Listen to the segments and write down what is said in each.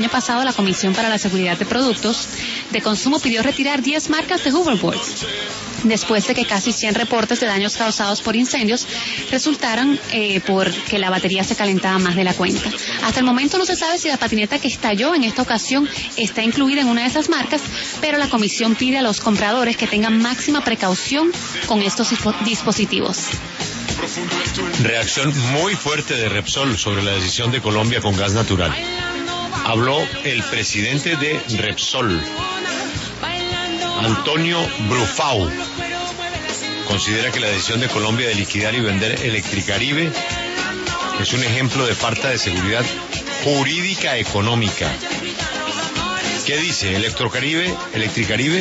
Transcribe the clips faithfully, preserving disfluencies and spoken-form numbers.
año pasado la Comisión para la Seguridad de Productos de Consumo pidió retirar diez marcas de hoverboards, después de que casi cien reportes de daños causados por incendios resultaron eh, porque la batería se calentaba más de la cuenta. Hasta el momento no se sabe si la patineta que estalló en esta ocasión está incluida en una de esas marcas, pero la comisión pide a los compradores que tengan máxima precaución con estos dispositivos. Reacción muy fuerte de Repsol sobre la decisión de Colombia con gas natural. Habló el presidente de Repsol, Antonio Brufau. Considera que la decisión de Colombia de liquidar y vender Electricaribe es un ejemplo de falta de seguridad jurídica económica. ¿Qué dice? Electrocaribe, Electricaribe,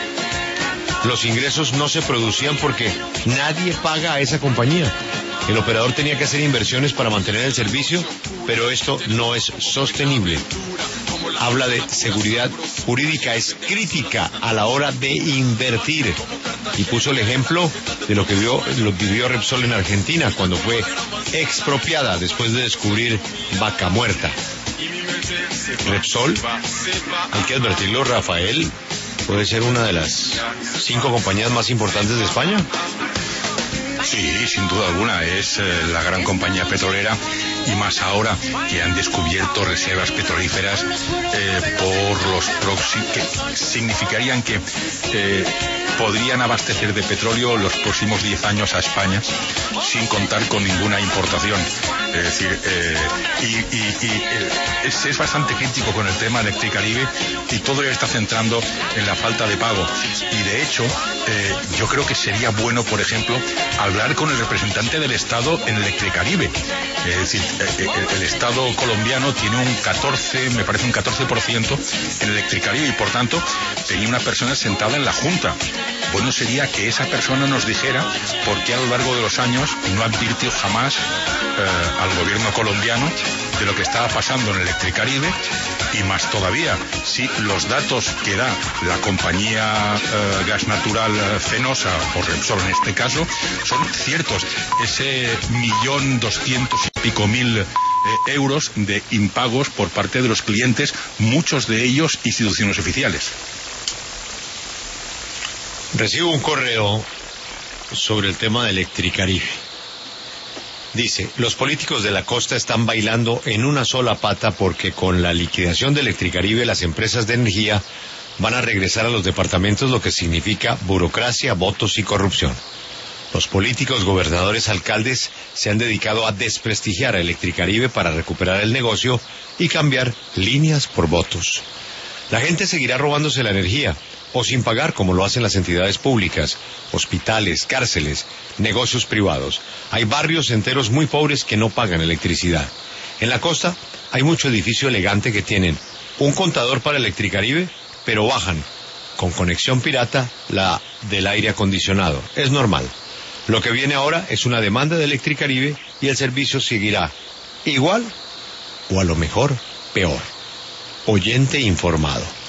los ingresos no se producían porque nadie paga a esa compañía. El operador tenía que hacer inversiones para mantener el servicio, pero esto no es sostenible. Habla de seguridad jurídica, es crítica a la hora de invertir. Y puso el ejemplo de lo que vio, lo vivió Repsol en Argentina cuando fue expropiada después de descubrir vaca muerta. Repsol, hay que advertirlo, Rafael, puede ser una de las cinco compañías más importantes de España. Sí, sin duda alguna, es eh, la gran compañía petrolera, y más ahora que han descubierto reservas petrolíferas eh, por los próximos, que significarían que eh, podrían abastecer de petróleo los próximos diez años a España sin contar con ninguna importación. Es decir, eh, y, y, y eh, es, es bastante crítico con el tema Electricaribe, y todo ya está centrando en la falta de pago. Y de hecho, eh, yo creo que sería bueno, por ejemplo, hablar con el representante del Estado en Electricaribe. Es decir, el, el Estado colombiano tiene un catorce, me parece un catorce por ciento en Electricaribe, y por tanto tenía una persona sentada en la Junta. Bueno sería que esa persona nos dijera por qué a lo largo de los años no advirtió jamás eh, al gobierno colombiano de lo que estaba pasando en Electricaribe, y más todavía, si los datos que da la compañía eh, gas natural eh, Fenosa, o Repsol en este caso, son ciertos. Ese millón doscientos y pico mil eh, euros de impagos por parte de los clientes, muchos de ellos instituciones oficiales. Recibo un correo sobre el tema de Electricaribe. Dice, los políticos de la costa están bailando en una sola pata porque con la liquidación de Electricaribe las empresas de energía van a regresar a los departamentos, lo que significa burocracia, votos y corrupción. Los políticos, gobernadores, alcaldes se han dedicado a desprestigiar a Electricaribe para recuperar el negocio y cambiar líneas por votos. La gente seguirá robándose la energía, o sin pagar como lo hacen las entidades públicas, hospitales, cárceles, negocios privados. Hay barrios enteros muy pobres que no pagan electricidad. En la costa hay mucho edificio elegante que tienen un contador para Electricaribe, pero bajan con conexión pirata la del aire acondicionado. Es normal. Lo que viene ahora es una demanda de Electricaribe y el servicio seguirá igual o a lo mejor peor. Oyente informado.